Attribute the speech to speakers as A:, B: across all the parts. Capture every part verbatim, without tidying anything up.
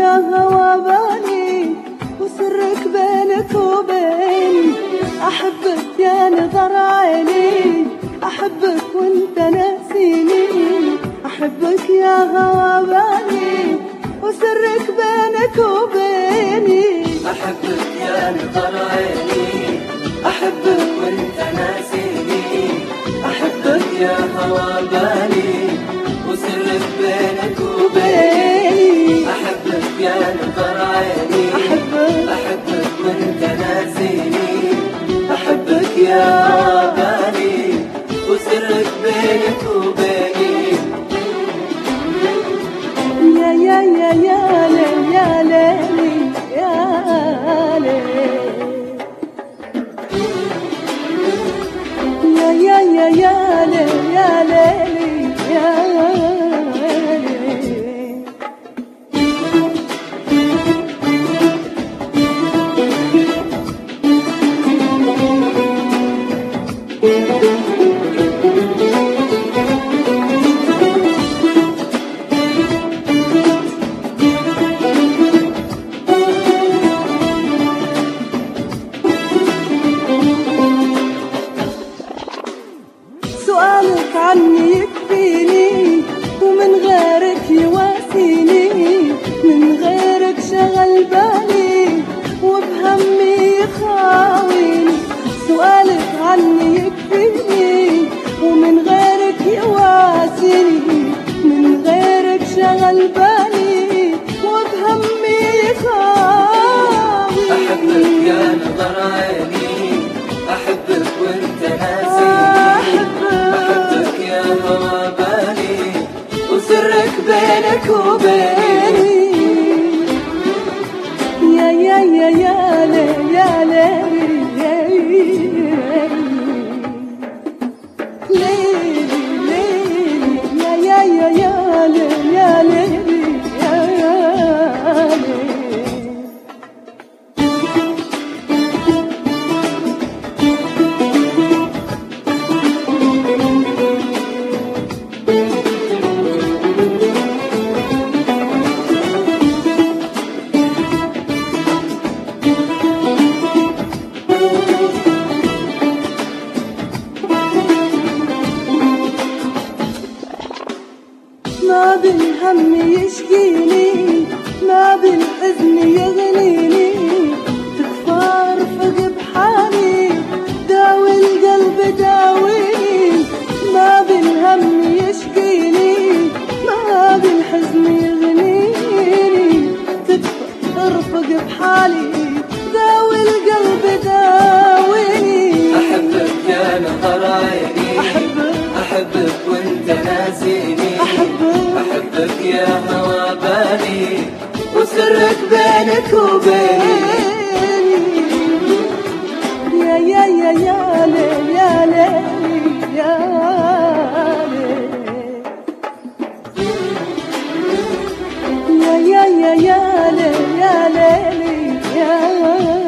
A: يا هوا بالي وسرك بينك وبيني، أحبك يا نظر عيني، أحبك وانت ناسيني، أحبك يا هوا بالي وسرك بينك وبيني،
B: أحبك يا نظر عيني، أحبك وانت ناسيني، أحبك يا هوا بالي وسرك بينك وبيني، أحبك يا نظر عيني،
A: أحبك
B: أحبك وانت ناسيني، أحبك يا هوا بالي وسرك بينك وبيني.
A: يا يا يا يا ليل يا ليلي يا ليل، يا يا يا يا ليل يا ليلي يا ليل. سؤالك عني يكفيني ومن غيرك يواسيني، من غيرك شغل بالي وبهمي يخاويني، سؤالك عني يكفيني ومن غيرك يواسيني، من غيرك شغل بالي وبهمي يخاويني.
B: أحبك يا نظر عيني، أحبك وانت ناسيني، أحبك يا هوا بالي وسرك بينك وبيني.
A: يا يا يا يا ليل يا ليل ليلي ليلي يا يا يا يا ليل يا ليلي يا ليل. ما بالهم يشكيني، ما بالحزن يغنيني، تكفى ارفق بحالي، داوي القلب داويني، ما بالهم يشكيني، ما بالحزن يغنيني، تكفى ارفق بحالي، داوي القلب داويني.
B: أحبك يا نظر عيني،
A: أحبك
B: أحبك وانت ناسيني،
A: أحبك
B: أحبك يا هوا بالي وسرك بينك وبيني.
A: يا يا يا يا ليل يا ليل يا ليل، يا يا يا يا ليل يا ليل يا ليل.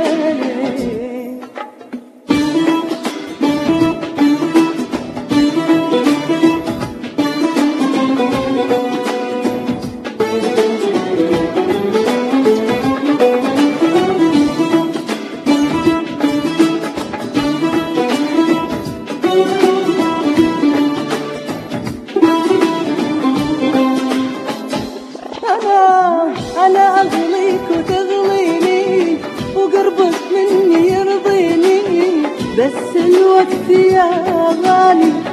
A: أنا أنا أغليك وتغليني وقربك مني يرضيني، بس الوقت يا غالي